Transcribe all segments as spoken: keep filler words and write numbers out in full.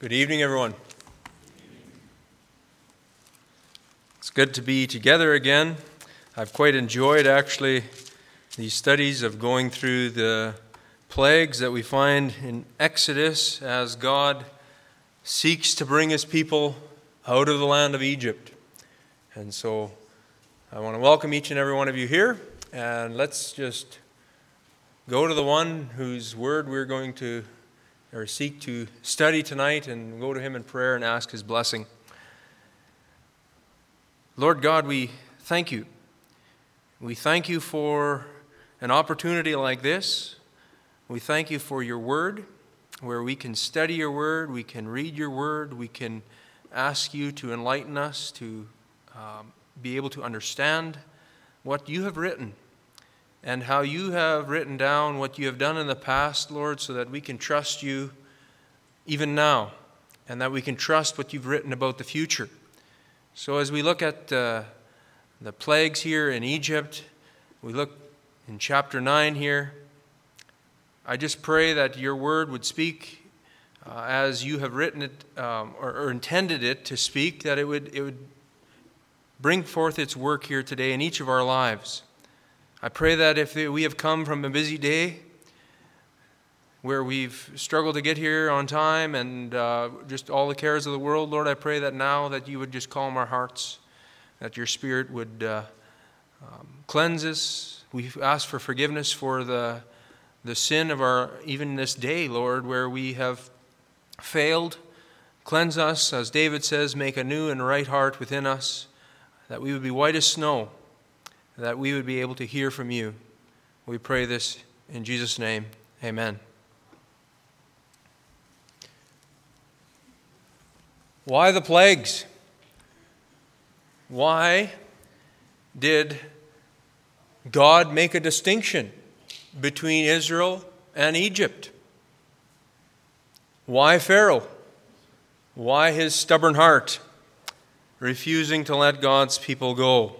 Good evening, everyone. It's good to be together again. I've quite enjoyed, actually, these studies of going through the plagues that we find in Exodus as God seeks to bring his people out of the land of Egypt. And so I want to welcome each and every one of you here, and let's just go to the one whose word we're going to or seek to study tonight, and go to him in prayer and ask his blessing. Lord God, we thank you. We thank you for an opportunity like this. We thank you for your word, where we can study your word, we can read your word, we can ask you to enlighten us, to um, be able to understand what you have written, and how you have written down what you have done in the past, Lord, so that we can trust you even now, and that we can trust what you've written about the future. So as we look at uh, the plagues here in Egypt, we look in chapter nine here, I just pray that your word would speak uh, as you have written it um, or, or intended it to speak, that it would, it would bring forth its work here today in each of our lives. I pray that if we have come from a busy day where we've struggled to get here on time and uh, just all the cares of the world, Lord, I pray that now that you would just calm our hearts, that your Spirit would uh, um, cleanse us. We ask for forgiveness for the the sin of our, even this day, Lord, where we have failed. Cleanse us, as David says, make a new and right heart within us, that we would be white as snow, that we would be able to hear from you. We pray this in Jesus' name. Amen. Why the plagues? Why did God make a distinction between Israel and Egypt? Why Pharaoh? Why his stubborn heart, refusing to let God's people go?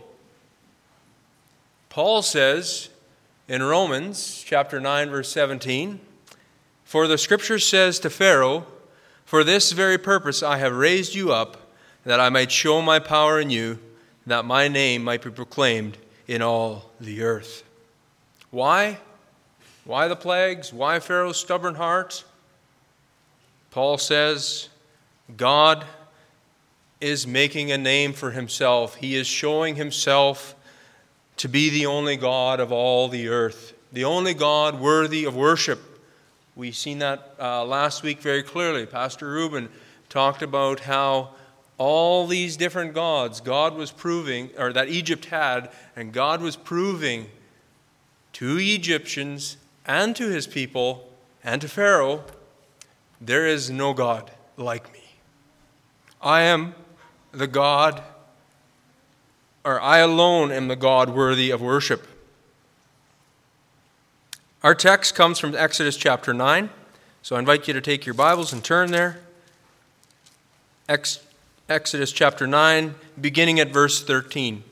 Paul says in Romans chapter nine, verse seventeen, "For the scripture says to Pharaoh, for this very purpose I have raised you up, that I might show my power in you, that my name might be proclaimed in all the earth." Why? Why the plagues? Why Pharaoh's stubborn heart? Paul says God is making a name for himself. He is showing himself to be the only God of all the earth, the only God worthy of worship. We've seen that uh, last week very clearly. Pastor Reuben talked about how all these different gods God was proving, or that Egypt had, and God was proving to Egyptians and to his people and to Pharaoh, there is no God like me. I am the God, or I alone am the God worthy of worship. Our text comes from Exodus chapter nine, so I invite you to take your Bibles and turn there. Ex- Exodus chapter nine, beginning at verse thirteen.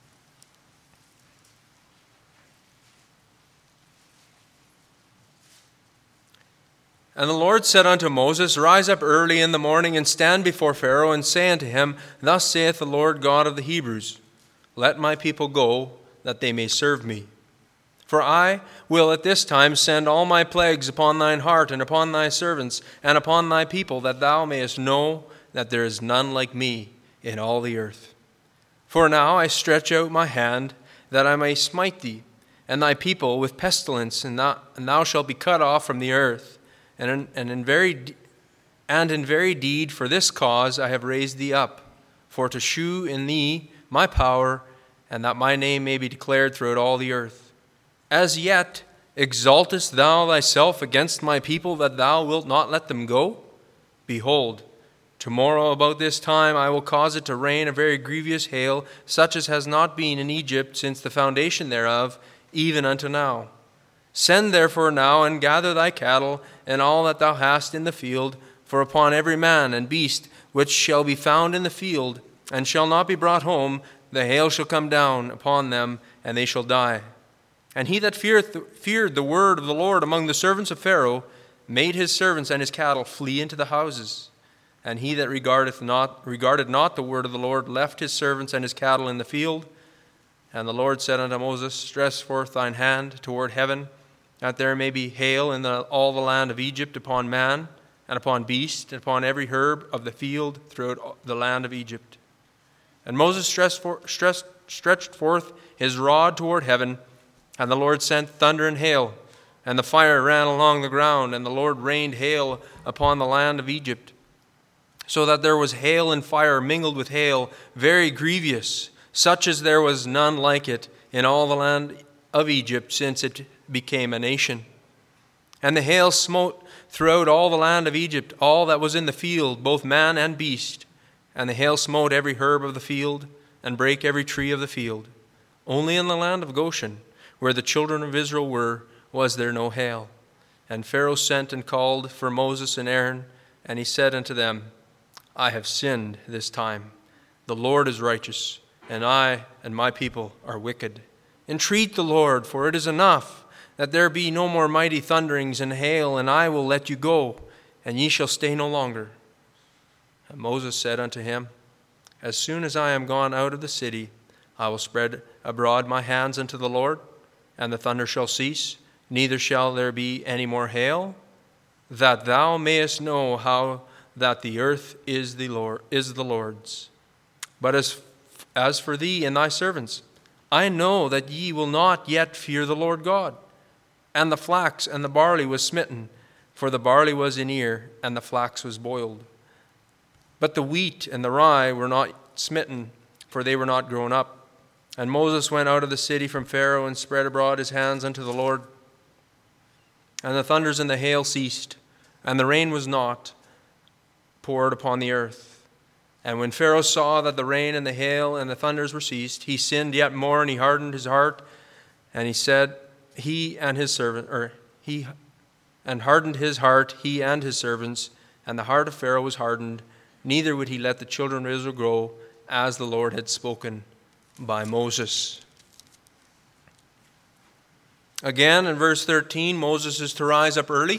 "And the Lord said unto Moses, Rise up early in the morning, and stand before Pharaoh, and say unto him, Thus saith the Lord God of the Hebrews, Let my people go, that they may serve me. For I will at this time send all my plagues upon thine heart, and upon thy servants, and upon thy people, that thou mayest know that there is none like me in all the earth. For now I stretch out my hand, that I may smite thee, and thy people with pestilence, and thou, and thou shalt be cut off from the earth. And in, and in very and in very deed for this cause I have raised thee up, for to shew in thee my power, and that my name may be declared throughout all the earth. As yet exaltest thou thyself against my people, that thou wilt not let them go? Behold, tomorrow about this time I will cause it to rain a very grievous hail, such as has not been in Egypt since the foundation thereof, even unto now. Send therefore now, and gather thy cattle, and all that thou hast in the field, for upon every man and beast which shall be found in the field, and shall not be brought home, the hail shall come down upon them, and they shall die. And he that feared the word of the Lord among the servants of Pharaoh made his servants and his cattle flee into the houses. And he that regardeth not, regarded not the word of the Lord left his servants and his cattle in the field. And the Lord said unto Moses, stretch forth thine hand toward heaven, that there may be hail in the, all the land of Egypt upon man, and upon beast, and upon every herb of the field throughout the land of Egypt. And Moses stretched, for, stretched, stretched forth his rod toward heaven, and the Lord sent thunder and hail, and the fire ran along the ground, and the Lord rained hail upon the land of Egypt, so that there was hail and fire mingled with hail, very grievous, such as there was none like it in all the land of Egypt since it became a nation. And the hail smote throughout all the land of Egypt, all that was in the field, both man and beast. And the hail smote every herb of the field, and brake every tree of the field. Only in the land of Goshen, where the children of Israel were, was there no hail. And Pharaoh sent and called for Moses and Aaron, and he said unto them, I have sinned this time. The Lord is righteous, and I and my people are wicked. Entreat the Lord, for it is enough that there be no more mighty thunderings and hail, and I will let you go, and ye shall stay no longer. And Moses said unto him, As soon as I am gone out of the city, I will spread abroad my hands unto the Lord, and the thunder shall cease, neither shall there be any more hail, that thou mayest know how that the earth is the Lord is the Lord's. But as as for thee and thy servants, I know that ye will not yet fear the Lord God. And the flax and the barley was smitten, for the barley was in ear, and the flax was boiled. But the wheat and the rye were not smitten, for they were not grown up. And Moses went out of the city from Pharaoh, and spread abroad his hands unto the Lord. And the thunders and the hail ceased, and the rain was not poured upon the earth. And when Pharaoh saw that the rain and the hail and the thunders were ceased, he sinned yet more, and he hardened his heart. And he said, he and his servant, or he, and hardened his heart, he and his servants, and the heart of Pharaoh was hardened. Neither would he let the children of Israel grow, as the Lord had spoken by Moses. Again, in verse thirteen, Moses is to rise up early.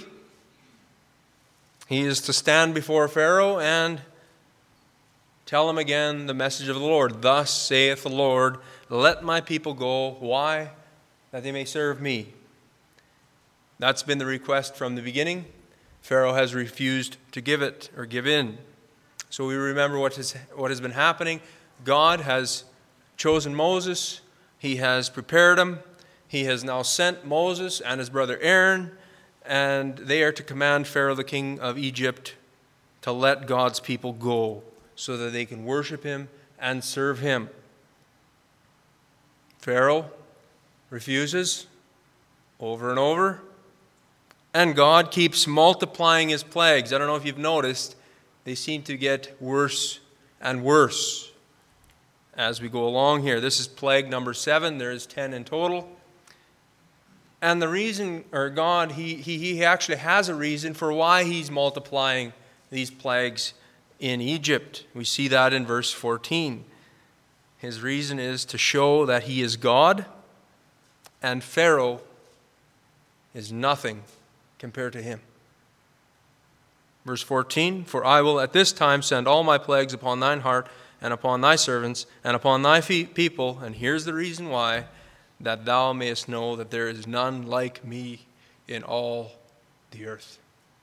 He is to stand before Pharaoh and tell him again the message of the Lord. Thus saith the Lord, let my people go. Why? That they may serve me. That's been the request from the beginning. Pharaoh has refused to give it or give in. So we remember what has, what has been happening. God has chosen Moses. He has prepared him. He has now sent Moses and his brother Aaron, and they are to command Pharaoh, the king of Egypt, to let God's people go so that they can worship him and serve him. Pharaoh refuses over and over, and God keeps multiplying his plagues. I don't know if you've noticed, they seem to get worse and worse as we go along here. This is plague number seven. There is ten in total. And the reason, or God, he, he, he actually has a reason for why he's multiplying these plagues in Egypt. We see that in verse fourteen. His reason is to show that he is God, and Pharaoh is nothing compared to him. Verse fourteen, For I will at this time send all my plagues upon thine heart, and upon thy servants, and upon thy people. And here's the reason why, that thou mayest know that there is none like me in all the earth.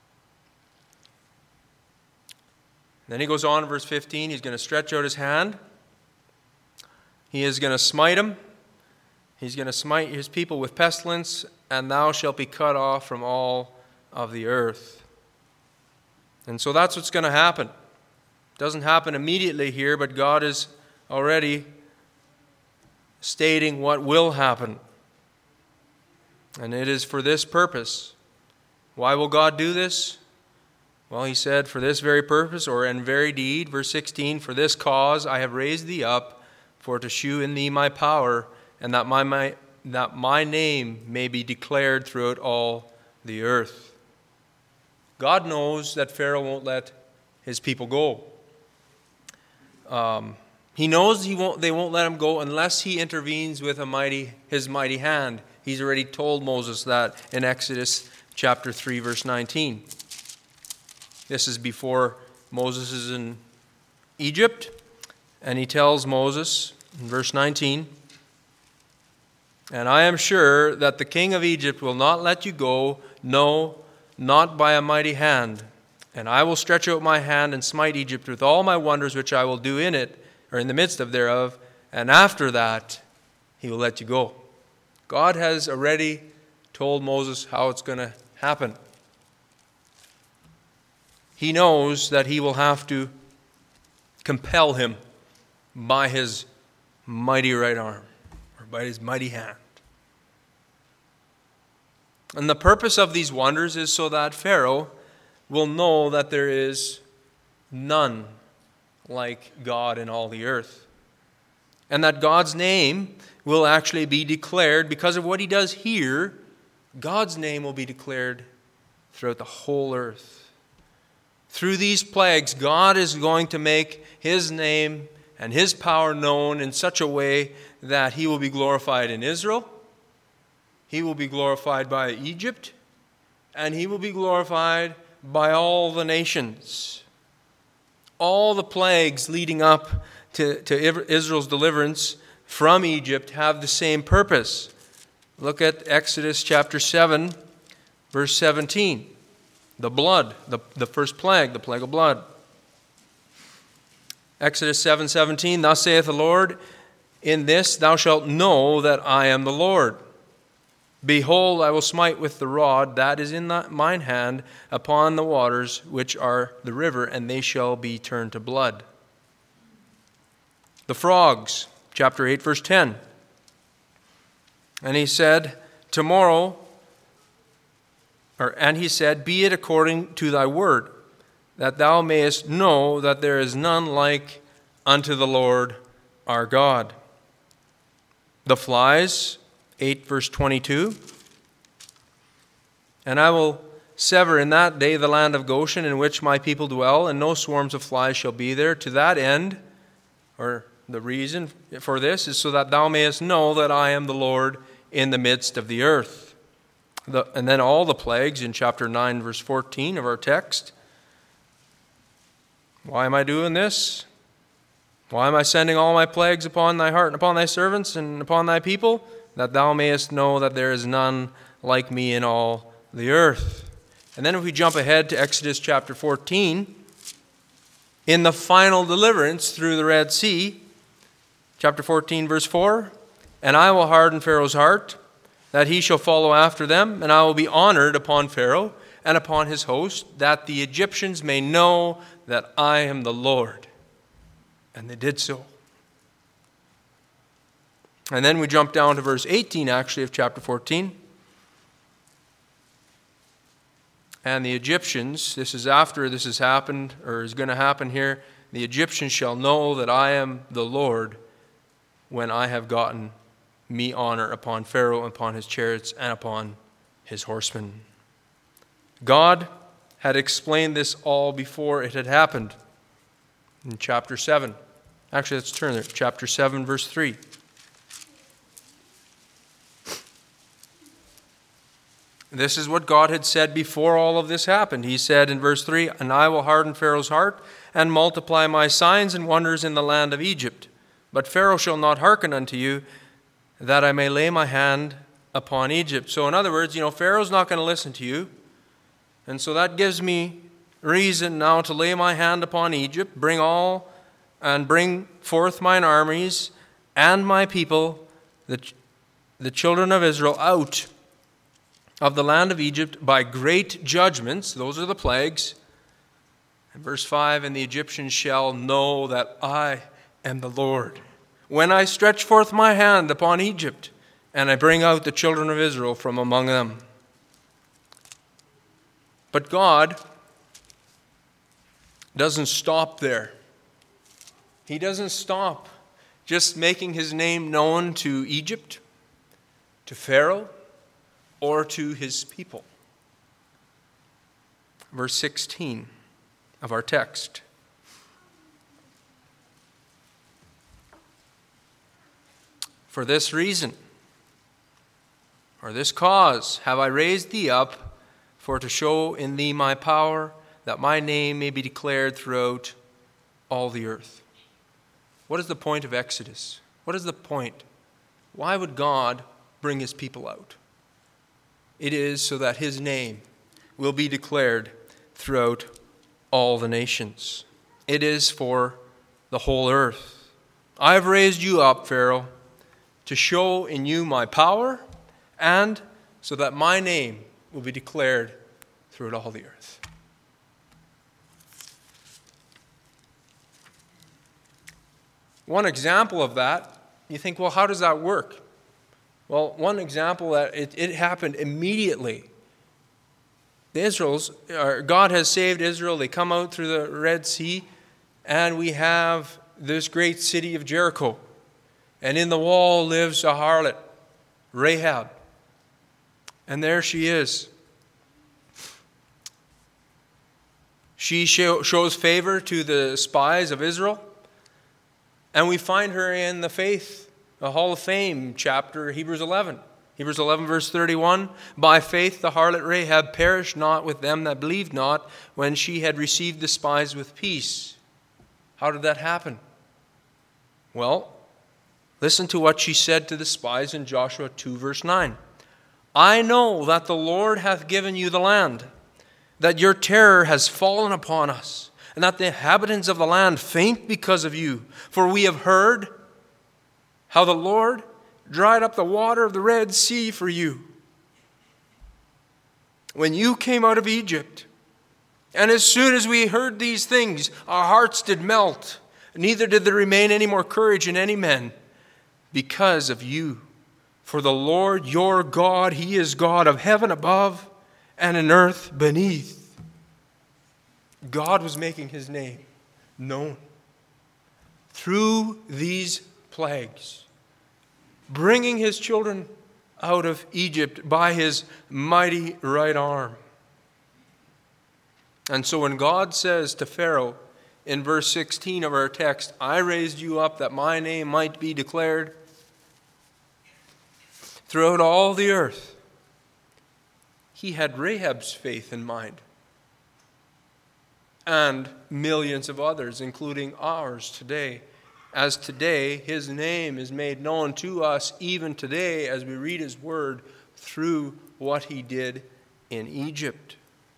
Then he goes on in verse fifteen. He's going to stretch out his hand. He is going to smite him. He's going to smite his people with pestilence, and thou shalt be cut off from all of the earth. And so that's what's going to happen. It doesn't happen immediately here, but God is already stating what will happen. And it is for this purpose. Why will God do this? Well, he said, for this very purpose, or in very deed, verse sixteen, for this cause I have raised thee up, for to shew in thee my power, and that my, my, that my name may be declared throughout all the earth. God knows that Pharaoh won't let his people go. Um, he knows he won't, they won't let him go unless he intervenes with a mighty, his mighty hand. He's already told Moses that in Exodus chapter three, verse nineteen. This is before Moses is in Egypt, and he tells Moses in verse nineteen, "And I am sure that the king of Egypt will not let you go, no, not by a mighty hand. And I will stretch out my hand and smite Egypt with all my wonders which I will do in it, or in the midst of thereof, and after that he will let you go." God has already told Moses how it's going to happen. He knows that he will have to compel him by his mighty right arm, or by his mighty hand. And the purpose of these wonders is so that Pharaoh will know that there is none like God in all the earth. And that God's name will actually be declared because of what he does here. God's name will be declared throughout the whole earth. Through these plagues, God is going to make his name and his power known in such a way that he will be glorified in Israel, he will be glorified by Egypt, and he will be glorified by all the nations. All the plagues leading up to, to Israel's deliverance from Egypt have the same purpose. Look at Exodus chapter seven, verse seventeen. The blood, the, the first plague, the plague of blood. Exodus seven seventeen, "Thus saith the Lord, in this thou shalt know that I am the Lord. Behold, I will smite with the rod that is in mine hand upon the waters which are the river, and they shall be turned to blood." The frogs, chapter eight, verse ten. And he said, tomorrow, or and he said, "Be it according to thy word, that thou mayest know that there is none like unto the Lord our God." The flies, eight, verse twenty-two. "And I will sever in that day the land of Goshen in which my people dwell, and no swarms of flies shall be there. To that end," or the reason for this, "is so that thou mayest know that I am the Lord in the midst of the earth." The, and then all the plagues in chapter nine, verse fourteen of our text. "Why am I doing this? Why am I sending all my plagues upon thy heart and upon thy servants and upon thy people? That thou mayest know that there is none like me in all the earth." And then if we jump ahead to Exodus chapter fourteen, in the final deliverance through the Red Sea, chapter fourteen, verse four, "And I will harden Pharaoh's heart, that he shall follow after them, and I will be honored upon Pharaoh and upon his host, that the Egyptians may know that I am the Lord." And they did so. And then we jump down to verse eighteen, actually, of chapter fourteen. "And the Egyptians," this is after this has happened, or is going to happen here, "the Egyptians shall know that I am the Lord when I have gotten me honor upon Pharaoh, upon his chariots, and upon his horsemen." God had explained this all before it had happened. In chapter seven. Actually, let's turn there. Chapter seven, verse three. This is what God had said before all of this happened. He said in verse three, "And I will harden Pharaoh's heart and multiply my signs and wonders in the land of Egypt. But Pharaoh shall not hearken unto you, that I may lay my hand upon Egypt." So in other words, you know, Pharaoh's not going to listen to you. And so that gives me reason now to lay my hand upon Egypt, bring all and bring forth mine armies and my people, the, the children of Israel, out of the land of Egypt by great judgments. Those are the plagues. And verse five, "And the Egyptians shall know that I am the Lord, when I stretch forth my hand upon Egypt, and I bring out the children of Israel from among them." But God doesn't stop there. He doesn't stop just making his name known to Egypt, to Pharaoh, or to his people. Verse sixteen of our text. "For this reason, or this cause, have I raised thee up, for to show in thee my power, that my name may be declared throughout all the earth. What is the point of Exodus? What is the point? Why would God bring his people out? It is so that his name will be declared throughout all the nations. It is for the whole earth. I have raised you up, Pharaoh, to show in you my power, and so that my name will be declared throughout all the earth. One example of that, you think, well, how does that work? Well, one example that it, it happened immediately. The Israel's, or God has saved Israel. They come out through the Red Sea, and we have this great city of Jericho. And in the wall lives a harlot, Rahab. And there she is. She show, shows favor to the spies of Israel. And we find her in the faith, the Hall of Fame chapter, Hebrews eleven. Hebrews eleven, verse thirty-one. By faith the harlot Rahab perished not with them that believed not, when she had received the spies with peace. How did that happen? Well, listen to what she said to the spies in Joshua two, verse nine. I know that the Lord hath given you the land, that your terror has fallen upon us, and that the inhabitants of the land faint because of you. For we have heard how the Lord dried up the water of the Red Sea for you when you came out of Egypt. And as soon as we heard these things, our hearts did melt, neither did there remain any more courage in any man because of you. For the Lord your God, he is God of heaven above and in earth beneath. God was making his name known through these plagues, bringing his children out of Egypt by his mighty right arm. And so when God says to Pharaoh in verse sixteen of our text, I raised you up that my name might be declared throughout all the earth, he had Rahab's faith in mind, and millions of others, including ours today. As today, his name is made known to us even today as we read his word through what he did in Egypt.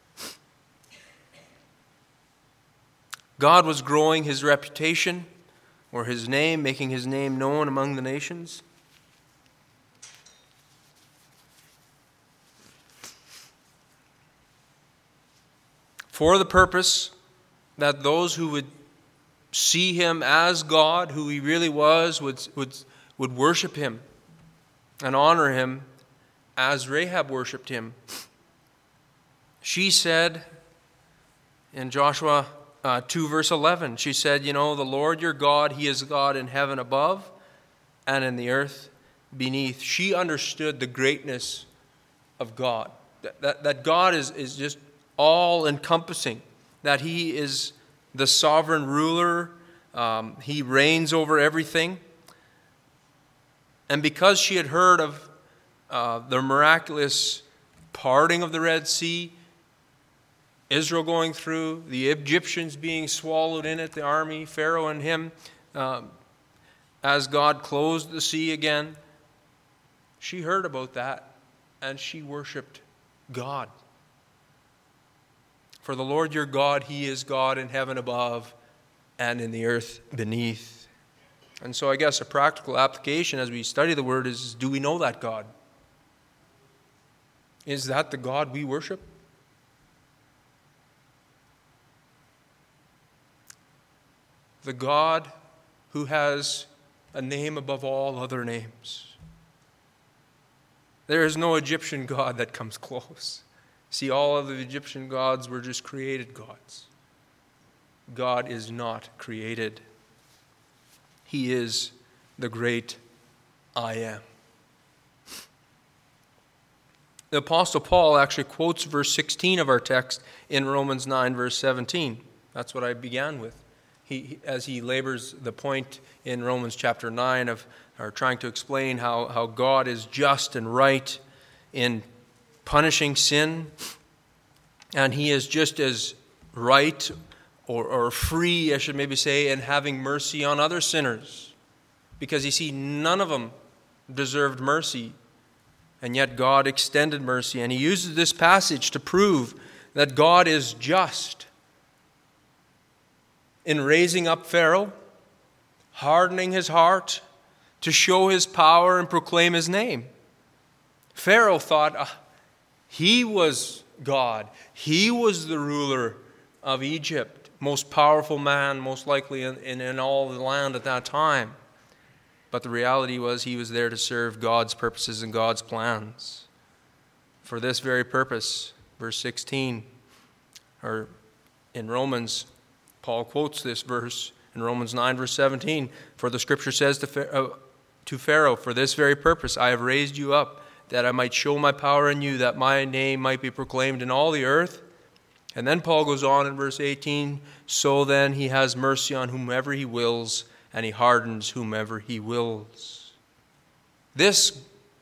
God was growing his reputation, or his name, making his name known among the nations. For the purpose that those who would see him as God, who he really was, would, would, would worship him and honor him as Rahab worshipped him. She said in Joshua uh, two, verse eleven, she said, you know, the Lord your God, he is God in heaven above and in the earth beneath. She understood the greatness of God, that, that, that God is, is just all-encompassing, that he is the sovereign ruler. Um, he reigns over everything. And because she had heard of uh, the miraculous parting of the Red Sea, Israel going through, the Egyptians being swallowed in it, the army, Pharaoh and him, um, as God closed the sea again, she heard about that and she worshiped God. For the Lord your God, he is God in heaven above and in the earth beneath. And so I guess a practical application as we study the word is, do we know that God? Is that the God we worship? The God who has a name above all other names. There is no Egyptian God that comes close. See, all of the Egyptian gods were just created gods. God is not created. He is the great I am. The Apostle Paul actually quotes verse sixteen of our text in Romans nine, verse seventeen. That's what I began with. He, as he labors the point in Romans chapter nine of or trying to explain how, how God is just and right in punishing sin, and he is just as right or, or free, I should maybe say, in having mercy on other sinners. Because you see, none of them deserved mercy. And yet God extended mercy. And he uses this passage to prove that God is just in raising up Pharaoh, hardening his heart to show his power and proclaim his name. Pharaoh thought uh, he was God. He was the ruler of Egypt, most powerful man, most likely in, in, in all the land at that time. But the reality was he was there to serve God's purposes and God's plans. For this very purpose, verse sixteen, or in Romans, Paul quotes this verse in Romans nine, verse seventeen. For the scripture says to, uh, to Pharaoh, for this very purpose I have raised you up, that I might show my power in you, that my name might be proclaimed in all the earth. And then Paul goes on in verse eighteen, so then he has mercy on whomever he wills, and he hardens whomever he wills. This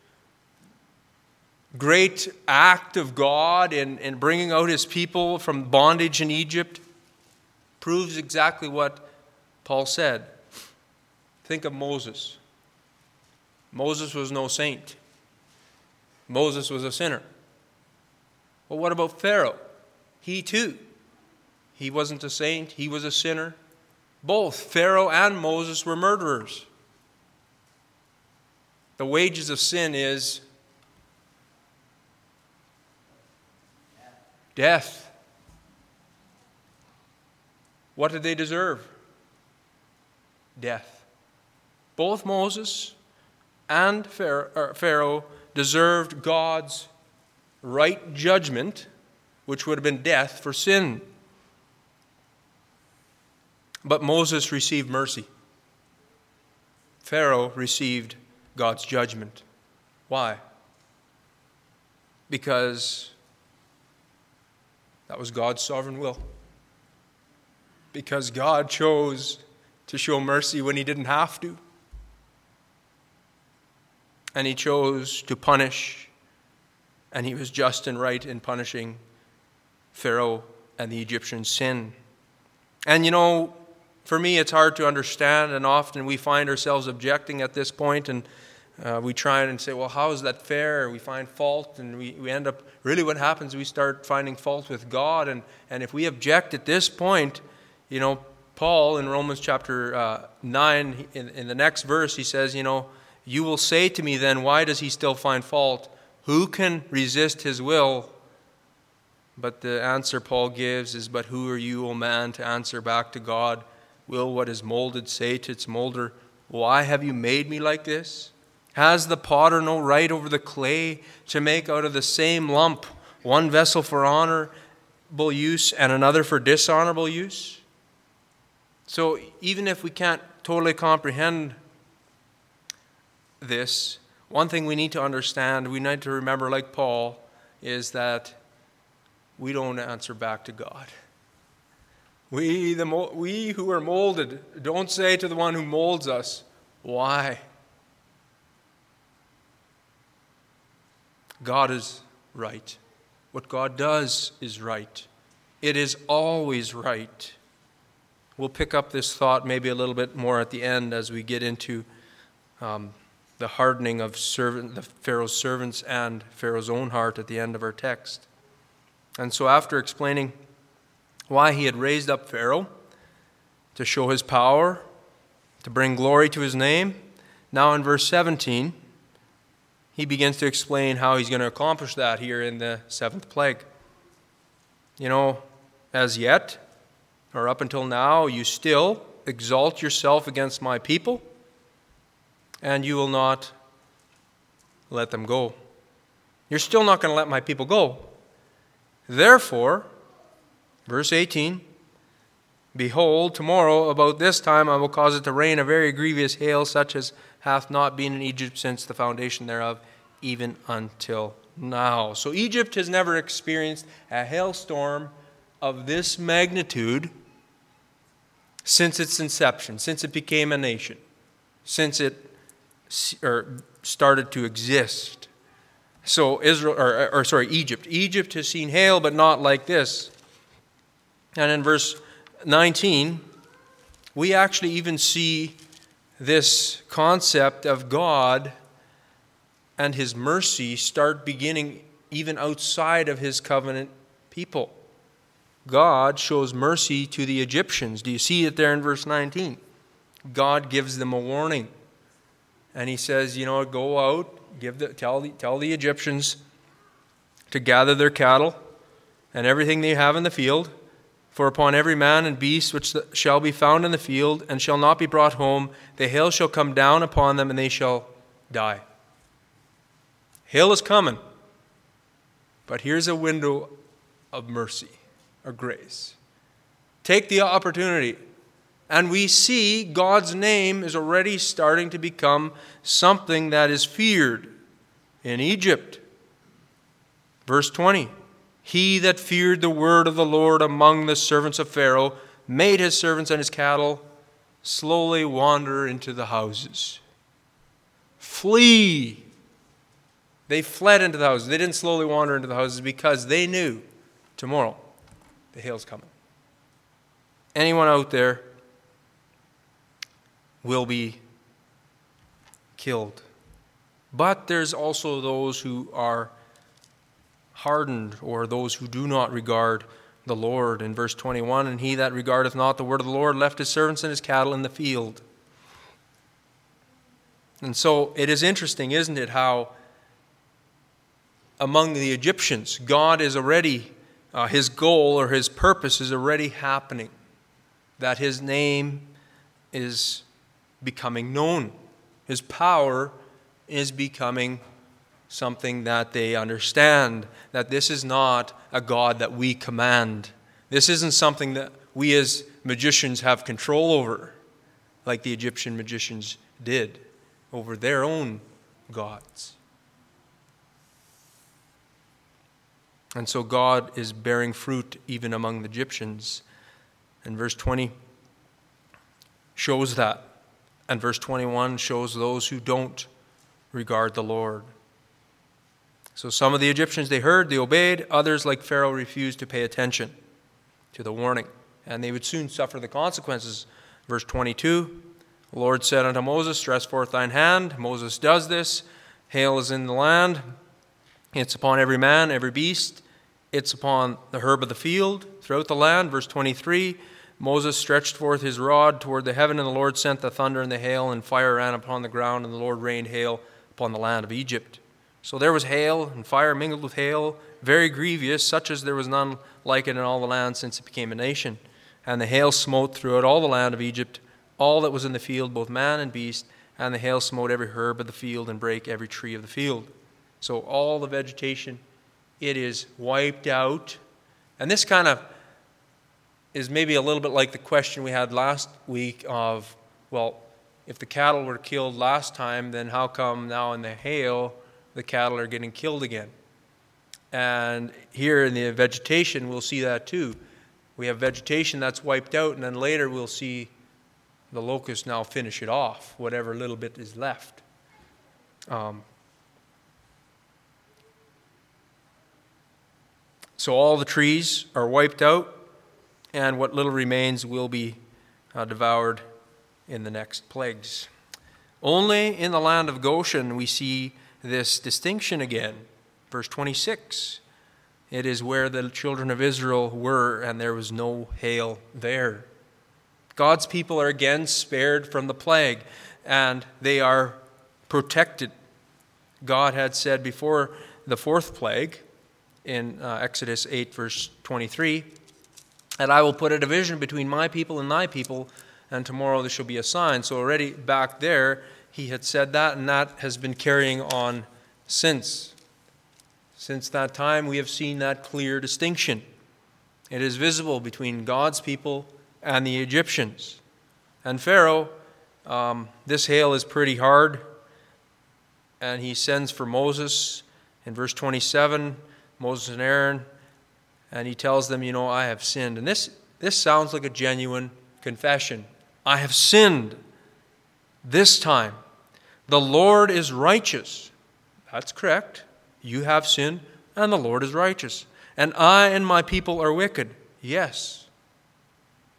great act of God in, in bringing out his people from bondage in Egypt proves exactly what Paul said. Think of Moses. Moses was no saint. Moses was a sinner. Well, what about Pharaoh? He too. He wasn't a saint. He was a sinner. Both Pharaoh and Moses were murderers. The wages of sin is death. What did they deserve? Death. Both Moses and Pharaoh deserved God's right judgment, which would have been death for sin. But Moses received mercy. Pharaoh received God's judgment. Why? Because that was God's sovereign will. Because God chose to show mercy when he didn't have to. And he chose to punish, and he was just and right in punishing Pharaoh and the Egyptian sin. And you know, for me it's hard to understand, and often we find ourselves objecting at this point, and uh, we try and say, well, how is that fair? We find fault, and we, we end up, really what happens, we start finding fault with God, and, and if we object at this point, you know, Paul in Romans chapter uh, nine, in, in the next verse, he says, you know, you will say to me then, why does he still find fault? Who can resist his will? But the answer Paul gives is, but who are you, O man, to answer back to God? Will what is molded say to its molder, why have you made me like this? Has the potter no right over the clay to make out of the same lump one vessel for honorable use and another for dishonorable use? So even if we can't totally comprehend this, one thing we need to understand, we need to remember, like Paul, is that we don't answer back to God. We, the we who are molded, don't say to the one who molds us, why? God is right. What God does is right. It is always right. We'll pick up this thought maybe a little bit more at the end as we get into um, the hardening of servant, the Pharaoh's servants and Pharaoh's own heart at the end of our text. And so after explaining why he had raised up Pharaoh to show his power, to bring glory to his name, now in verse seventeen, he begins to explain how he's going to accomplish that here in the seventh plague. You know, as yet, or up until now, you still exalt yourself against my people, and you will not let them go. You're still not going to let my people go. Therefore, verse eighteen, behold, tomorrow about this time I will cause it to rain a very grievous hail, such as hath not been in Egypt since the foundation thereof, even until now. So Egypt has never experienced a hailstorm of this magnitude since its inception, since it became a nation, since it or started to exist. So Israel, or, or sorry, Egypt. Egypt has seen hail, but not like this. And in verse nineteen, we actually even see this concept of God and His mercy start beginning even outside of His covenant people. God shows mercy to the Egyptians. Do you see it there in verse nineteen? God gives them a warning. And He says, you know, go out, give the, tell, the, tell the Egyptians to gather their cattle and everything they have in the field. For upon every man and beast which shall be found in the field and shall not be brought home, the hail shall come down upon them and they shall die. Hail is coming. But here's a window of mercy or grace. Take the opportunity. And we see God's name is already starting to become something that is feared in Egypt. Verse twenty. He that feared the word of the Lord among the servants of Pharaoh made his servants and his cattle slowly wander into the houses. Flee. They fled into the houses. They didn't slowly wander into the houses because they knew tomorrow the hail's coming. Anyone out there will be killed. But there's also those who are hardened, or those who do not regard the Lord. In verse twenty-one, and he that regardeth not the word of the Lord left his servants and his cattle in the field. And so it is interesting, isn't it, how among the Egyptians, God is already, uh, his goal or his purpose is already happening. That his name is becoming known. His power is becoming something that they understand, that this is not a God that we command. This isn't something that we as magicians have control over, like the Egyptian magicians did over their own gods. And so God is bearing fruit even among the Egyptians. And verse twenty shows that. And verse twenty-one shows those who don't regard the Lord. So some of the Egyptians, they heard, they obeyed. Others, like Pharaoh, refused to pay attention to the warning. And they would soon suffer the consequences. Verse twenty-two, the Lord said unto Moses, stretch forth thine hand. Moses does this. Hail is in the land. It's upon every man, every beast. It's upon the herb of the field throughout the land. Verse twenty-three, Moses stretched forth his rod toward the heaven, and the Lord sent the thunder and the hail, and fire ran upon the ground, and the Lord rained hail upon the land of Egypt. So there was hail and fire mingled with hail, very grievous, such as there was none like it in all the land since it became a nation. And the hail smote throughout all the land of Egypt, all that was in the field, both man and beast, and the hail smote every herb of the field and brake every tree of the field. So all the vegetation, it is wiped out. And this kind of is maybe a little bit like the question we had last week of, well, if the cattle were killed last time, then how come now in the hail the cattle are getting killed again? And here in the vegetation, we'll see that too. We have vegetation that's wiped out, and then later we'll see the locusts now finish it off, whatever little bit is left. Um, so all the trees are wiped out, and what little remains will be uh, devoured in the next plagues. Only in the land of Goshen we see this distinction again. Verse twenty-six, it is where the children of Israel were, and there was no hail there. God's people are again spared from the plague, and they are protected. God had said before the fourth plague in uh, Exodus eight, verse twenty-three, that I will put a division between my people and thy people, and tomorrow there shall be a sign. So already back there, he had said that, and that has been carrying on since. Since that time, we have seen that clear distinction. It is visible between God's people and the Egyptians. And Pharaoh, um, this hail is pretty hard, and he sends for Moses in verse twenty-seven, Moses and Aaron, and he tells them, you know, I have sinned. And this, this sounds like a genuine confession. I have sinned this time. The Lord is righteous. That's correct. You have sinned, and the Lord is righteous. And I and my people are wicked. Yes,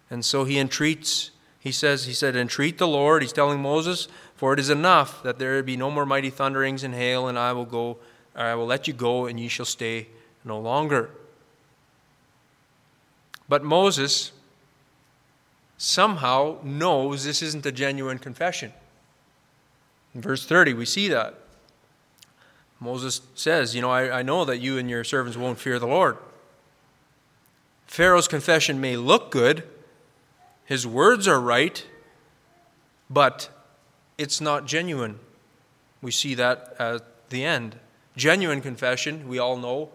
And so he entreats, he says, he said, entreat the Lord. He's telling Moses, for it is enough that there be no more mighty thunderings and hail, and I will go, or I will let you go, and ye shall stay no longer. But Moses somehow knows this isn't a genuine confession. In verse thirty, we see that. Moses says, you know, I, I know that you and your servants won't fear the Lord. Pharaoh's confession may look good. His words are right, but it's not genuine. We see that at the end. Genuine confession, we all know,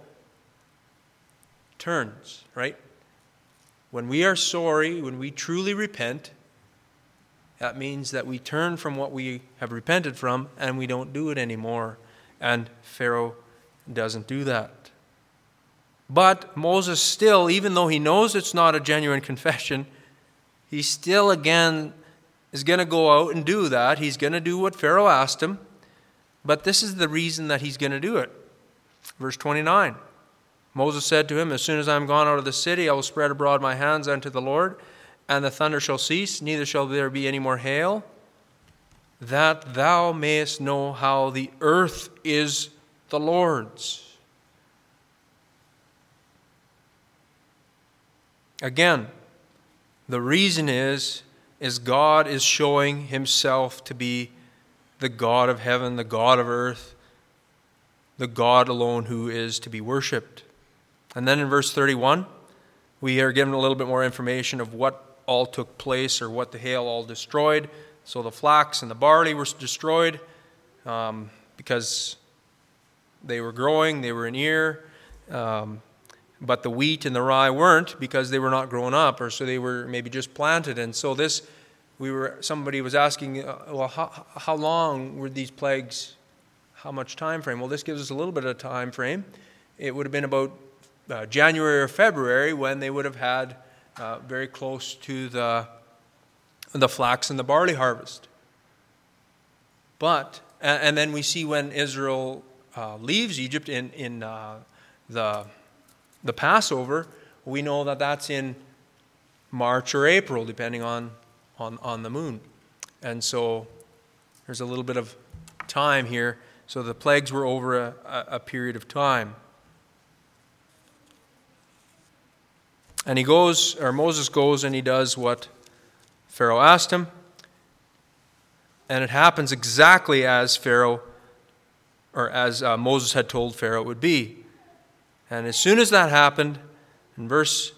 turns, right? When we are sorry, when we truly repent, that means that we turn from what we have repented from and we don't do it anymore. And Pharaoh doesn't do that. But Moses still, even though he knows it's not a genuine confession, he still again is going to go out and do that. He's going to do what Pharaoh asked him. But this is the reason that he's going to do it. Verse twenty-nine. Moses said to him, as soon as I am gone out of the city, I will spread abroad my hands unto the Lord, and the thunder shall cease, neither shall there be any more hail, that thou mayest know how the earth is the Lord's. Again, the reason is, is God is showing himself to be the God of heaven, the God of earth, the God alone who is to be worshipped. And then in verse thirty-one, we are given a little bit more information of what all took place, or what the hail all destroyed. So the flax and the barley were destroyed um, because they were growing, they were in ear. Um, but the wheat and the rye weren't, because they were not grown up, or so they were maybe just planted. And so this, we were. Somebody was asking, uh, well, how, how long were these plagues? How much time frame? Well, this gives us a little bit of time frame. It would have been about uh, January or February when they would have had uh, very close to the the flax and the barley harvest. But and, and then we see when Israel uh, leaves Egypt in in uh, the the Passover, we know that that's in March or April, depending on on on the moon. And so there's a little bit of time here. So the plagues were over a, a period of time. And he goes, or Moses goes, and he does what Pharaoh asked him. And it happens exactly as Pharaoh, or as uh, Moses had told Pharaoh it would be. And as soon as that happened, in verse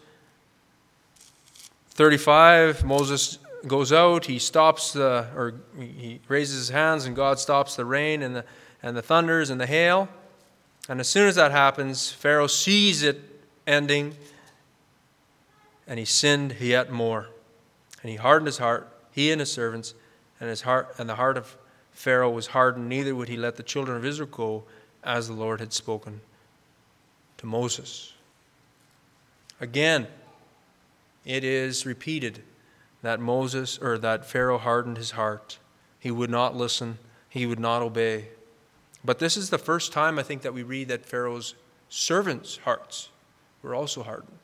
thirty-five, Moses goes out, he stops the, or he raises his hands, and God stops the rain and the and the thunders and the hail. And as soon as that happens, Pharaoh sees it ending, and he sinned yet more. And he hardened his heart, he and his servants, and his heart and the heart of Pharaoh was hardened, neither would he let the children of Israel go, as the Lord had spoken to Moses. Again, it is repeated that Moses, or that Pharaoh hardened his heart. He would not listen, he would not obey. But this is the first time, I think, that we read that Pharaoh's servants' hearts were also hardened.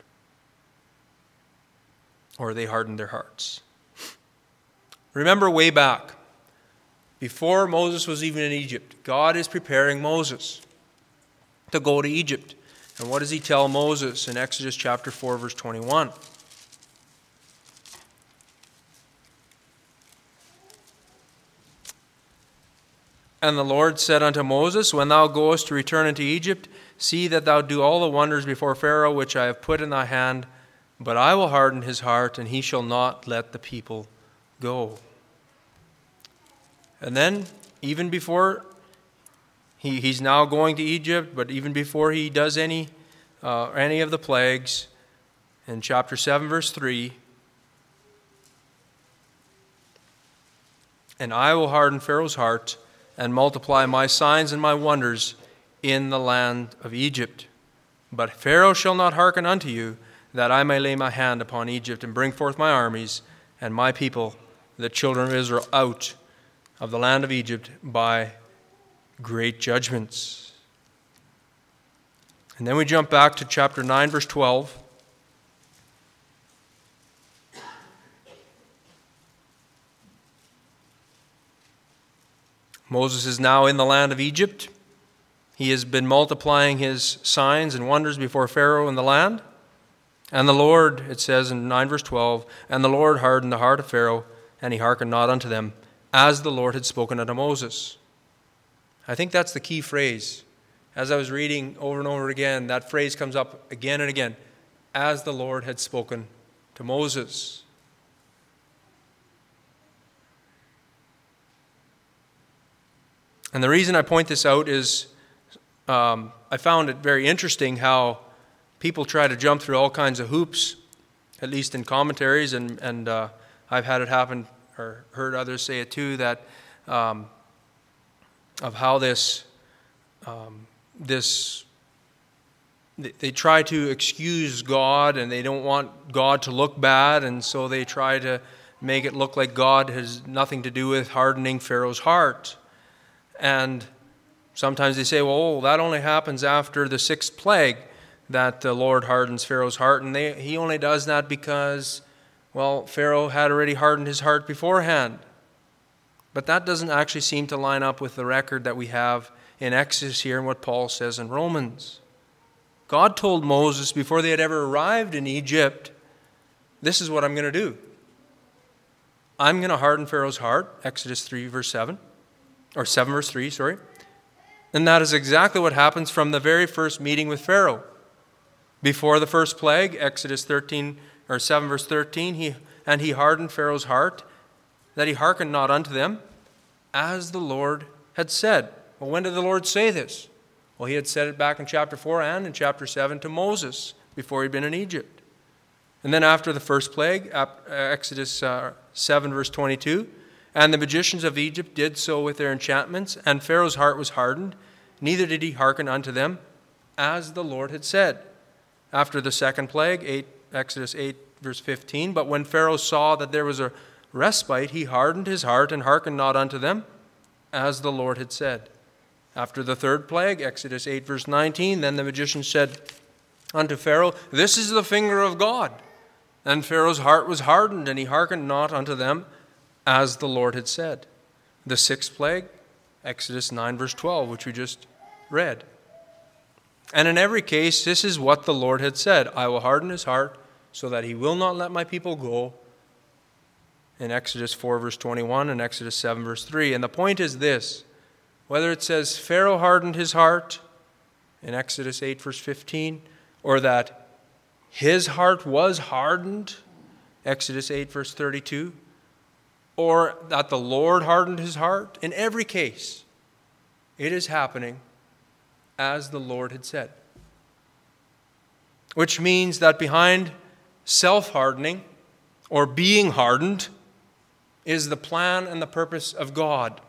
Or they hardened their hearts. Remember way back, before Moses was even in Egypt, God is preparing Moses to go to Egypt. And what does he tell Moses in Exodus chapter four, verse twenty-one? And the Lord said unto Moses, when thou goest to return into Egypt, see that thou do all the wonders before Pharaoh, which I have put in thy hand, but I will harden his heart, and he shall not let the people go. And then, even before, he, he's now going to Egypt, but even before he does any, uh, any of the plagues, in chapter seven, verse three, and I will harden Pharaoh's heart, and multiply my signs and my wonders in the land of Egypt. But Pharaoh shall not hearken unto you, that I may lay my hand upon Egypt, and bring forth my armies and my people, the children of Israel, out of the land of Egypt by great judgments. And then we jump back to chapter nine, verse twelve. Moses is now in the land of Egypt. He has been multiplying his signs and wonders before Pharaoh in the land. And the Lord, it says in nine verse twelve, and the Lord hardened the heart of Pharaoh, and he hearkened not unto them, as the Lord had spoken unto Moses. I think that's the key phrase. As I was reading over and over again, that phrase comes up again and again, as the Lord had spoken to Moses. And the reason I point this out is um, I found it very interesting how people try to jump through all kinds of hoops, at least in commentaries, and, and uh, I've had it happen, or heard others say it too, that um, of how this, um, this, they, they try to excuse God, and they don't want God to look bad, and so they try to make it look like God has nothing to do with hardening Pharaoh's heart. And sometimes they say, well, that only happens after the sixth plague, that the Lord hardens Pharaoh's heart. And they, he only does that because, well, Pharaoh had already hardened his heart beforehand. But that doesn't actually seem to line up with the record that we have in Exodus here and what Paul says in Romans. God told Moses before they had ever arrived in Egypt, this is what I'm going to do. I'm going to harden Pharaoh's heart, Exodus three verse seven. Or seven verse three, sorry. And that is exactly what happens from the very first meeting with Pharaoh. Before the first plague, Exodus thirteen or seven verse thirteen, he and he hardened Pharaoh's heart, that he hearkened not unto them, as the Lord had said. Well, when did the Lord say this? Well, he had said it back in chapter four and in chapter seven to Moses before he'd been in Egypt. And then after the first plague, Exodus seven verse twenty-two, and the magicians of Egypt did so with their enchantments, and Pharaoh's heart was hardened, neither did he hearken unto them, as the Lord had said. After the second plague, eight, Exodus eight, verse fifteen, but when Pharaoh saw that there was a respite, he hardened his heart and hearkened not unto them, as the Lord had said. After the third plague, Exodus eight, verse nineteen, then the magicians said unto Pharaoh, this is the finger of God. And Pharaoh's heart was hardened, and he hearkened not unto them, as the Lord had said. The sixth plague, Exodus nine, verse twelve, which we just read. And in every case, this is what the Lord had said. I will harden his heart so that he will not let my people go. In Exodus four, verse twenty-one, and Exodus seven, verse three. And the point is this. Whether it says Pharaoh hardened his heart in Exodus eight, verse fifteen, or that his heart was hardened, Exodus eight, verse thirty-two, or that the Lord hardened his heart, in every case, it is happening as the Lord had said. Which means that behind self-hardening or being hardened is the plan and the purpose of God.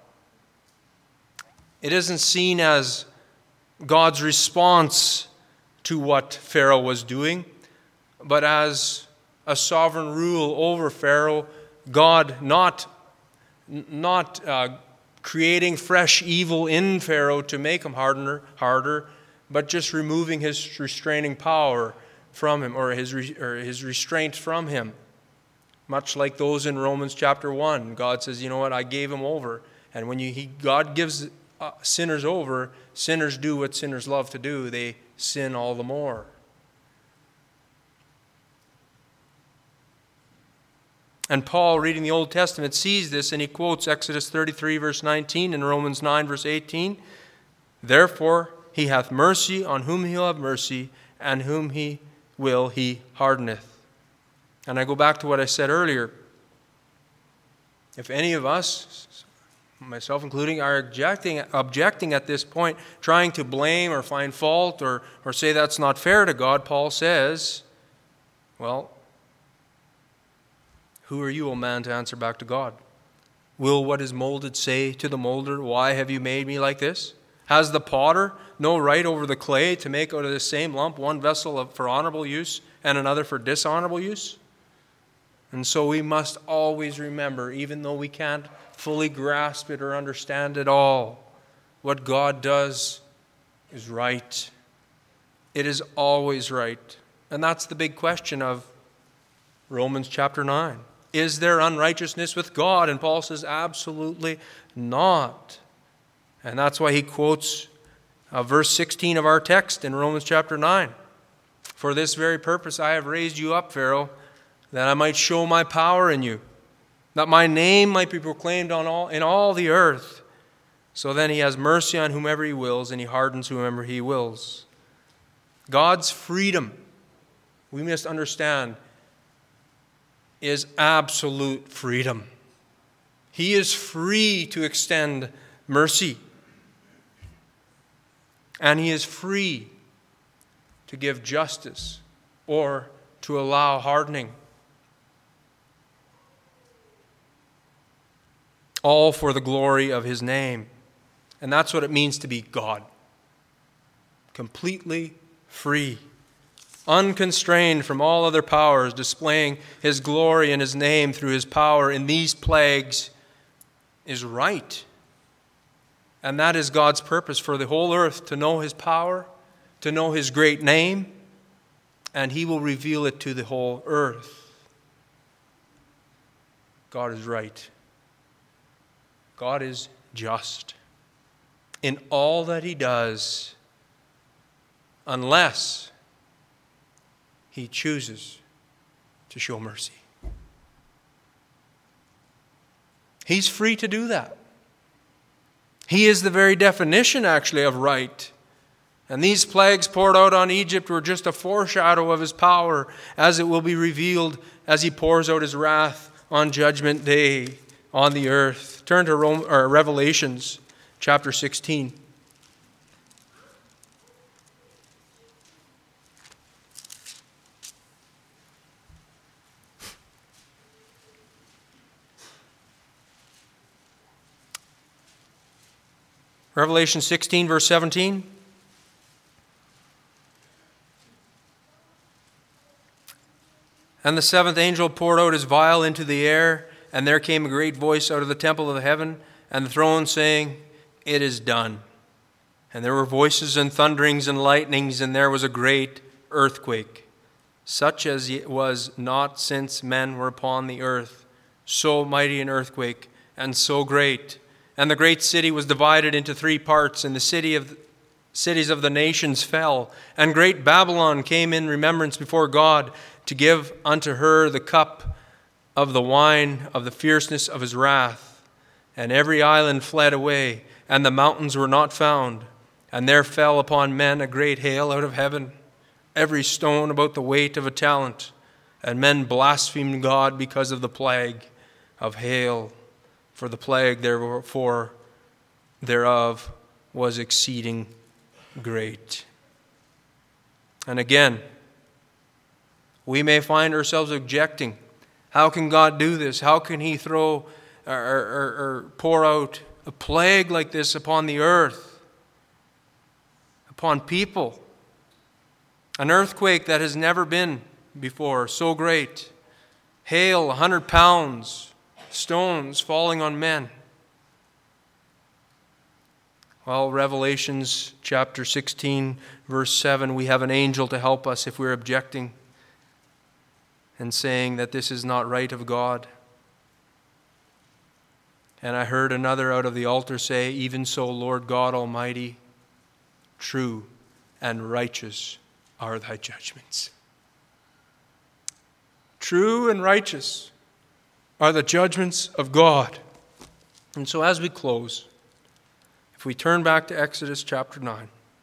It isn't seen as God's response to what Pharaoh was doing, but as a sovereign rule over Pharaoh, God not, not uh, creating fresh evil in Pharaoh to make him harder, harder, but just removing his restraining power from him, or his, re, or his restraint from him. Much like those in Romans chapter one. God says, you know what, I gave him over. And when you, he, God gives uh, sinners over, sinners do what sinners love to do. They sin all the more. And Paul, reading the Old Testament, sees this, and he quotes Exodus thirty-three, verse nineteen, and Romans nine, verse eighteen. Therefore he hath mercy on whom he will have mercy, and whom he will he hardeneth. And I go back to what I said earlier. If any of us, myself including, are objecting, objecting at this point, trying to blame or find fault or, or say that's not fair to God, Paul says, well, who are you, O man, to answer back to God? Will what is molded say to the molder, why have you made me like this? Has the potter no right over the clay to make out of the same lump one vessel for honorable use and another for dishonorable use? And so we must always remember, even though we can't fully grasp it or understand it all, what God does is right. It is always right. And that's the big question of Romans chapter nine. Is there unrighteousness with God? And Paul says, absolutely not. And that's why he quotes uh, verse sixteen of our text in Romans chapter nine. For this very purpose I have raised you up, Pharaoh, that I might show my power in you, that my name might be proclaimed on all in all the earth. So then he has mercy on whomever he wills, and he hardens whomever he wills. God's freedom, we must understand, is absolute freedom. He is free to extend mercy. And he is free to give justice or to allow hardening. All for the glory of his name. And that's what it means to be God. Completely free. Unconstrained from all other powers, displaying his glory and his name through his power in these plagues is right. And that is God's purpose for the whole earth, to know his power, to know his great name, and he will reveal it to the whole earth. God is right. God is just in all that he does, unless he chooses to show mercy. He's free to do that. He is the very definition, actually, of right. And these plagues poured out on Egypt were just a foreshadow of his power, as it will be revealed as he pours out his wrath on Judgment Day on the earth. Turn to Rome, or Revelations chapter sixteen. Revelation sixteen, verse seventeen. And the seventh angel poured out his vial into the air, and there came a great voice out of the temple of heaven and the throne, saying, It is done. And there were voices and thunderings and lightnings, and there was a great earthquake, such as it was not since men were upon the earth, so mighty an earthquake, and so great. And the great city was divided into three parts, and the city of cities of the nations fell. And great Babylon came in remembrance before God, to give unto her the cup of the wine of the fierceness of his wrath. And every island fled away, and the mountains were not found. And there fell upon men a great hail out of heaven, every stone about the weight of a talent. And men blasphemed God because of the plague of hail. For the plague therefore thereof was exceeding great. And again, we may find ourselves objecting. How can God do this? How can he throw or, or, or pour out a plague like this upon the earth, upon people? An earthquake that has never been before, so great. Hail, a hundred pounds, stones falling on men. Well, Revelations chapter sixteen, verse seven, we have an angel to help us if we're objecting and saying that this is not right of God. And I heard another out of the altar say, Even so, Lord God Almighty, true and righteous are thy judgments. True and righteous are the judgments of God. And so as we close, if we turn back to Exodus chapter nine,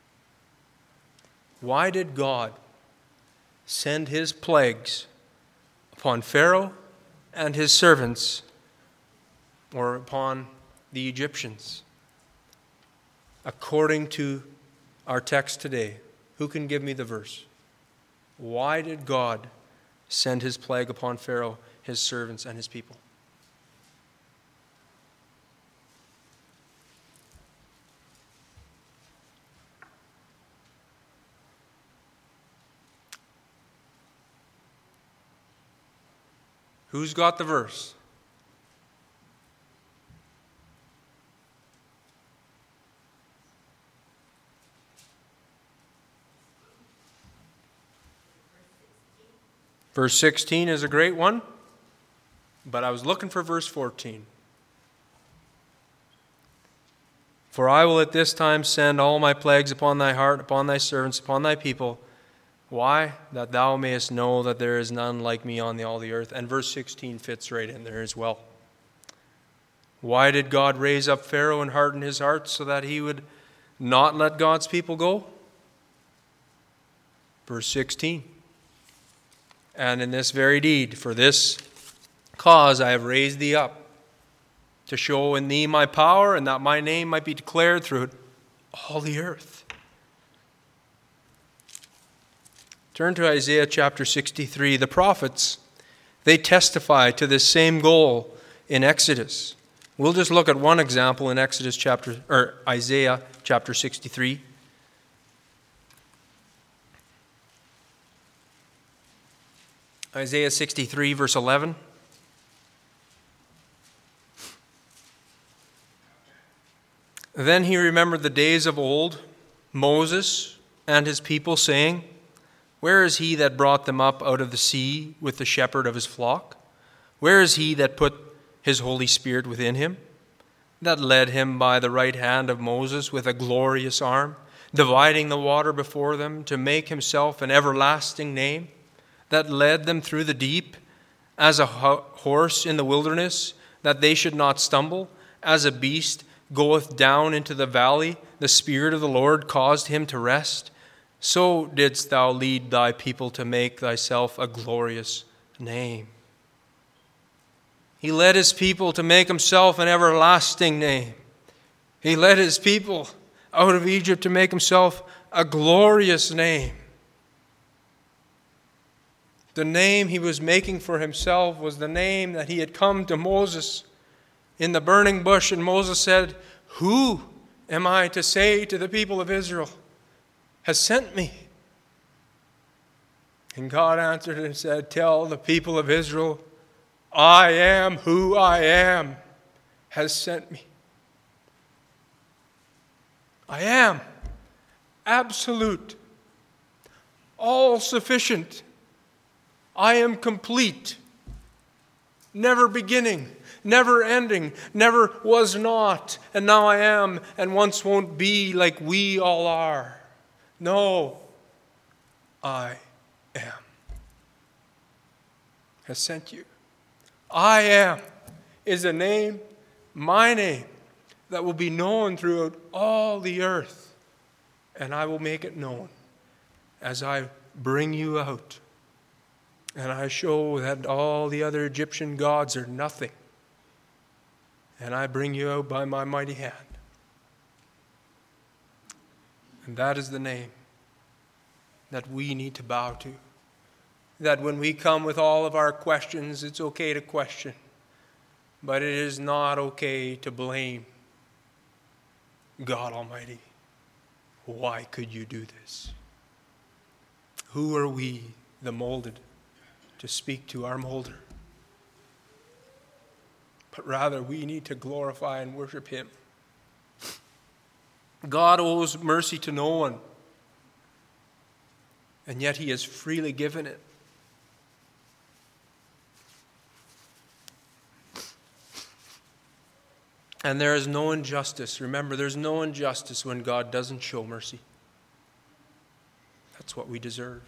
why did God send his plagues upon Pharaoh and his servants, or upon the Egyptians? According to our text today, who can give me the verse? Why did God send his plague upon Pharaoh, his servants, and his people? Who's got the verse? Verse sixteen is a great one, but I was looking for verse fourteen. For I will at this time send all my plagues upon thy heart, upon thy servants, upon thy people. Why? That thou mayest know that there is none like me on the, all the earth. And verse sixteen fits right in there as well. Why did God raise up Pharaoh and harden his heart so that he would not let God's people go? Verse sixteen. And in this very deed, for this cause I have raised thee up, to show in thee my power, and that my name might be declared through all the earth. Turn to Isaiah chapter sixty-three. The prophets, they testify to this same goal in Exodus. We'll just look at one example in Exodus chapter, or Isaiah chapter sixty-three. Isaiah sixty-three, verse eleven. Then he remembered the days of old, Moses and his people, saying, Where is he that brought them up out of the sea with the shepherd of his flock? Where is he that put his Holy Spirit within him, that led him by the right hand of Moses with a glorious arm, dividing the water before them to make himself an everlasting name, that led them through the deep as a horse in the wilderness, that they should not stumble, as a beast goeth down into the valley, the Spirit of the Lord caused him to rest. So didst thou lead thy people to make thyself a glorious name. He led his people to make himself an everlasting name. He led his people out of Egypt to make himself a glorious name. The name he was making for himself was the name that he had come to Moses in the burning bush. And Moses said, Who am I to say to the people of Israel has sent me? And God answered and said, Tell the people of Israel, I am who I am has sent me. I am absolute, all sufficient. I am complete, never beginning, never ending, never was not, and now I am, and once won't be, like we all are. No, I am has sent you. I am is a name, my name, that will be known throughout all the earth, and I will make it known as I bring you out. And I show that all the other Egyptian gods are nothing. And I bring you out by my mighty hand. And that is the name that we need to bow to. That when we come with all of our questions, it's okay to question. But it is not okay to blame God Almighty. Why could you do this? Who are we, the molded, to speak to our molder? But rather, we need to glorify and worship him. God owes mercy to no one, and yet he has freely given it. And there is no injustice. Remember, there's no injustice when God doesn't show mercy. That's what we deserve.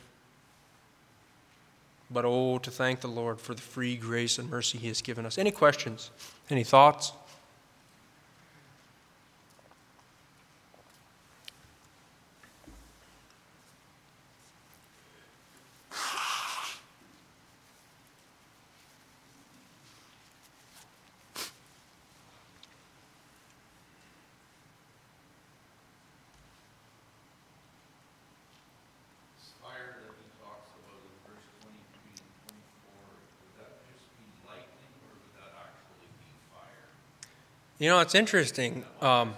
But oh, to thank the Lord for the free grace and mercy he has given us. Any questions? Any thoughts? You know, it's interesting. Um,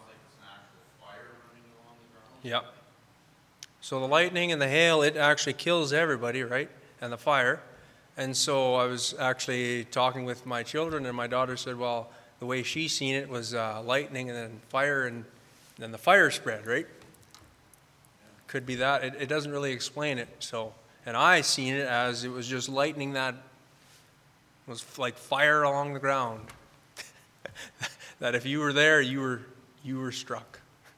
yeah. So the lightning and the hail, it actually kills everybody, right? And the fire. And so I was actually talking with my children, and my daughter said, well, the way she seen it was uh, lightning and then fire, and then the fire spread, right? Could be that. It, it doesn't really explain it. So, and I seen it as it was just lightning that was like fire along the ground. That if you were there, you were you were struck.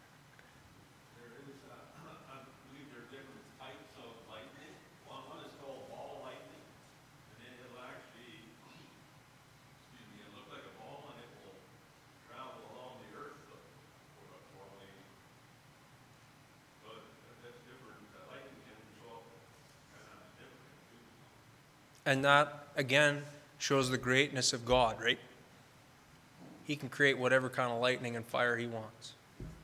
And that, again, shows the greatness of God, right? He can create whatever kind of lightning and fire he wants.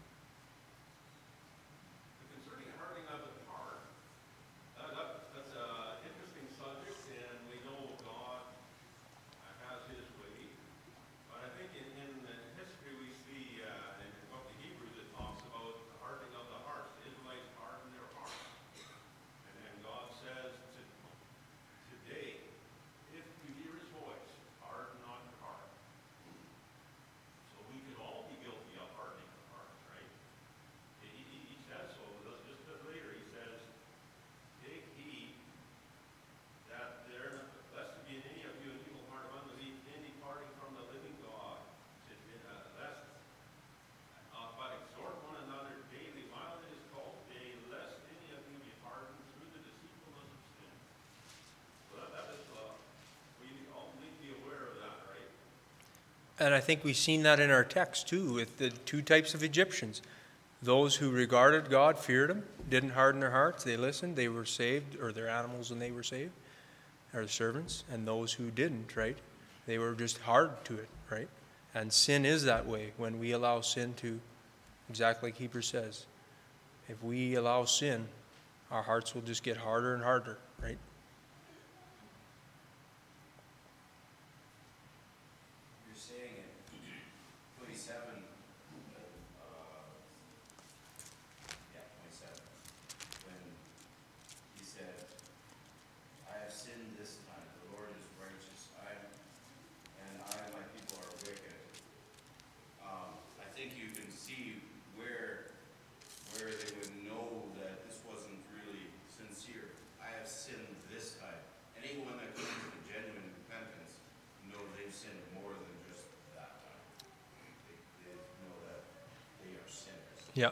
Concerning hardening of the heart, that, that, that's an interesting subject, and we know God has his way. But I think in, in history we see, uh, in the book of Hebrews, it talks about the hardening of the hearts. The Israelites hardened their hearts. And then God says, to, today, if you hear his voice, harden not your heart. So we could all be guilty of hardening the heart, right? He, he, he says so. Just a bit later, he says, take heed that there, lest there be in any of you an evil heart of unbelief, in departing from the living God, uh, lest, uh, but exhort one another daily while it is called day, lest any of you be hardened through the deceitfulness of sin. So that, that is, uh, we all need to be aware of that, right? And I think we've seen that in our text too, with the two types of Egyptians. Those who regarded God, feared him, didn't harden their hearts, they listened, they were saved, or their animals when they were saved, or the servants. And those who didn't, right? They were just hard to it, right? And sin is that way when we allow sin to, exactly like Hebrews says. If we allow sin, our hearts will just get harder and harder, right? You're saying in twenty-seven, uh, yeah, twenty-seven, when he said, I have sinned this time, the Lord is righteous, I, and I and my people are wicked. Um, I think you can see where, where they would know that this wasn't really sincere. I have sinned this time. Anyone that comes to genuine repentance know they've sinned more than just that time. They, they know that they are sinners. Yeah.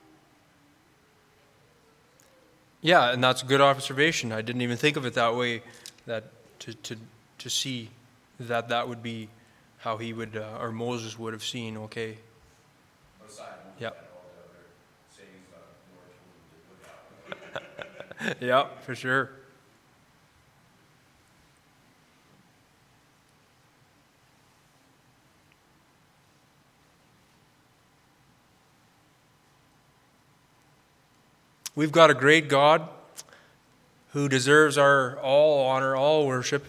Yeah, and that's a good observation. I didn't even think of it that way, that to to, to see that that would be how he would, uh, or Moses would have seen, okay. Aside from Yeah. that, all the other sayings that Lord told them to look out. Yeah, for sure. We've got a great God who deserves our all honor, all worship.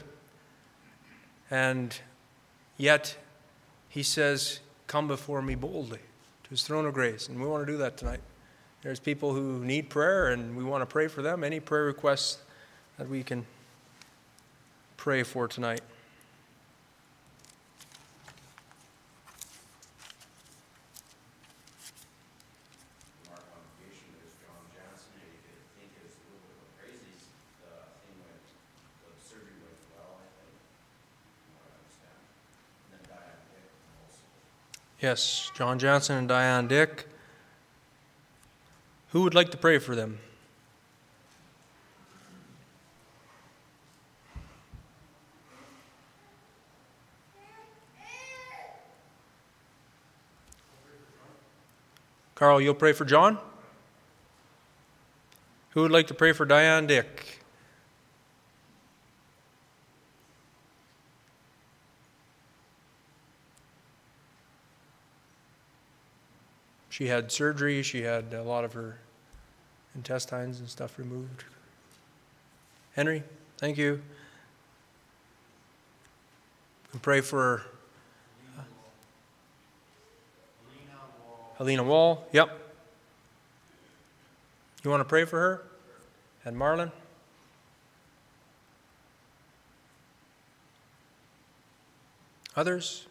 And yet, he says, come before me boldly to his throne of grace. And we want to do that tonight. There's people who need prayer, and we want to pray for them. Any prayer requests that we can pray for tonight. From our congregation, there's John Johnson, and you could think it's a little bit of a crazy uh, thing when the surgery went well, I think, from what I understand. And then Diane Dick also. Yes, John Johnson and Diane Dick. Who would like to pray for them? Carl, you'll pray for John? Who would like to pray for Diane Dick? She had surgery. She had a lot of her intestines and stuff removed. Henry, thank you. And pray for uh, Helena Wall. Yep. You want to pray for her? And Marlon? Others?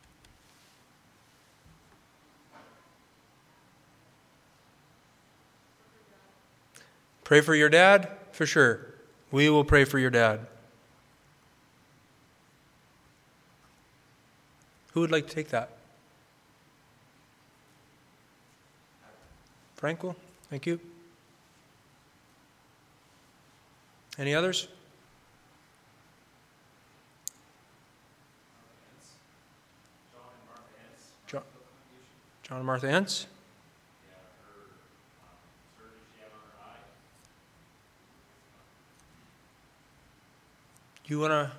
Pray for your dad? For sure. We will pray for your dad. Who would like to take that? Franco, thank you. Any others? John, John and Martha Entz. You want to?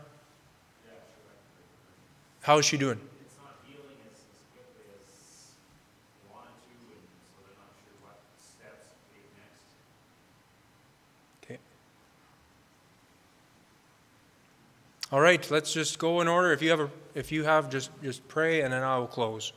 How is she doing? It's not healing as, as quickly as they wanted to, and so they're not sure what steps to take next. Okay. All right, let's just go in order. If you have a, if you have, just just pray, and then I will close.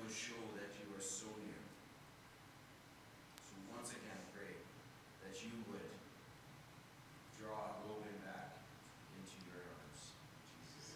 would show that you are so near. So once again, pray that you would draw Logan back into your arms. Jesus.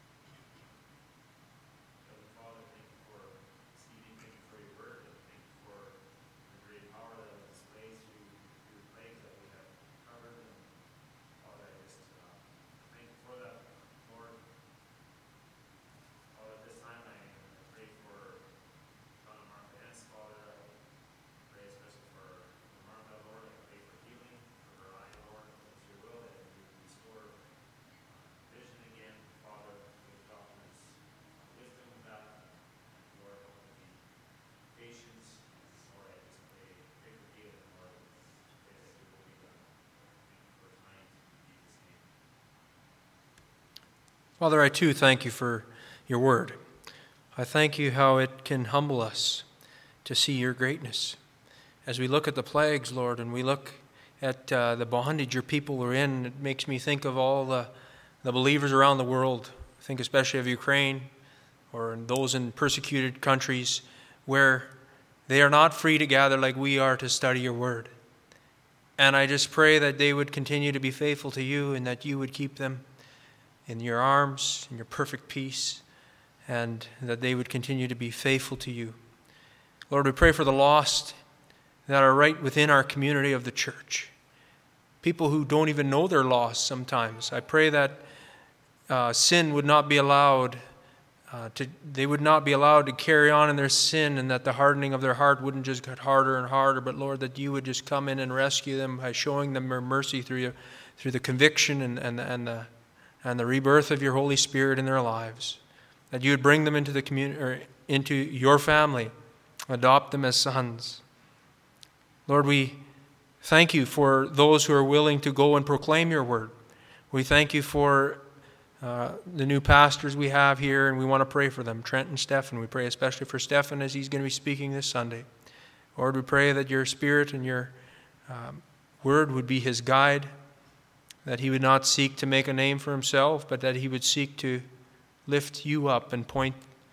Heavenly Father, thank you for Stevie, thank you for your word, and thank you for the great power that was displayed through, through the plagues that we have covered. And Father, I just uh, thank you for that, Lord. Father, at this time I, I pray for John and Martha Hens, Father. I pray especially for Martha, Lord. I pray for healing for her eye, Lord. It's your will that you restore uh, vision again, Father. Give doctors wisdom with that. Lord, help them be patient. Lord, I just pray, pray for healing, Lord. Pray that your will be done. Thank you for tonight. In Jesus' name. Father, I too thank you for your word. I thank you how it can humble us to see your greatness. As we look at the plagues, Lord, and we look at uh, the bondage your people were in, it makes me think of all the, the believers around the world. I think especially of Ukraine or in those in persecuted countries where they are not free to gather like we are to study your word. And I just pray that they would continue to be faithful to you and that you would keep them in your arms, in your perfect peace, and that they would continue to be faithful to you. Lord, we pray for the lost that are right within our community of the church. People who don't even know they're lost sometimes. I pray that uh, sin would not be allowed uh, to, they would not be allowed to carry on in their sin, and that the hardening of their heart wouldn't just get harder and harder, but Lord, that you would just come in and rescue them by showing them your mercy through you, through the conviction and, and, and the and the rebirth of your Holy Spirit in their lives. That you would bring them into the community, or into your family, adopt them as sons. Lord, we thank you for those who are willing to go and proclaim your word. We thank you for uh, the new pastors we have here, and we want to pray for them, Trent and Stephen. We pray especially for Stephen as he's going to be speaking this Sunday. Lord, we pray that your Spirit and your um, word would be his guide, that he would not seek to make a name for himself, but that he would seek to lift you up and point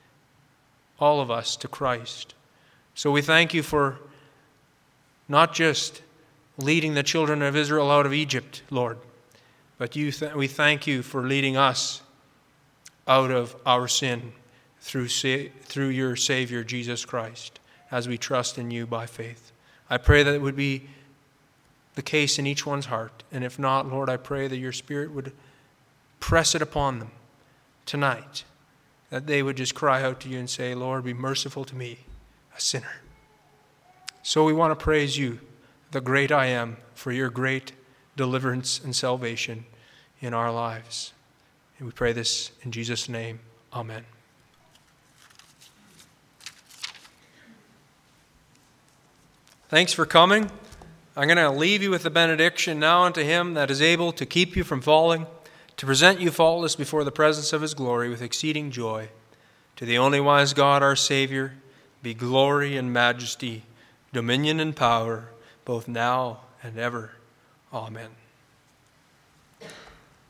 all of us to Christ. So we thank you for not just leading the children of Israel out of Egypt, Lord, but you th- we thank you for leading us out of our sin through, sa- through your Savior, Jesus Christ, as we trust in you by faith. I pray that it would be the case in each one's heart. And if not, Lord, I pray that your Spirit would press it upon them tonight, that they would just cry out to you and say, Lord, be merciful to me, a sinner. So we want to praise you, the great I am, for your great deliverance and salvation in our lives. And we pray this in Jesus' name. Amen. Thanks for coming. I'm going to leave you with the benediction now unto him that is able to keep you from falling, to present you faultless before the presence of his glory with exceeding joy. To the only wise God, our Savior, be glory and majesty, dominion and power, both now and ever. Amen.